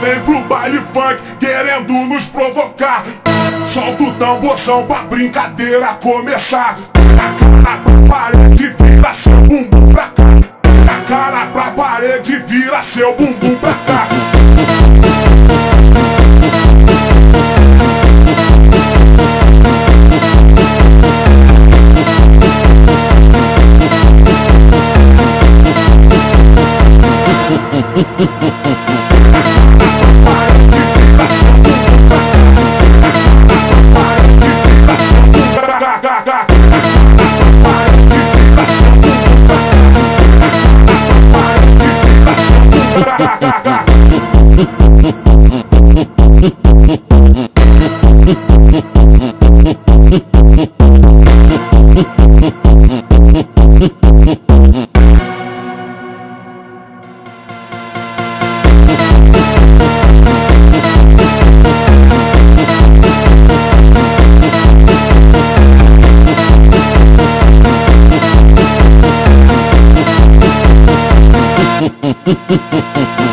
vem pro baile funk querendo nos provocar. Solta o tamborzão pra brincadeira começar. A cara pra parede, vira seu bumbum pra cá. A cara pra parede, vira seu bumbum pra cá. Ha ha ha ha.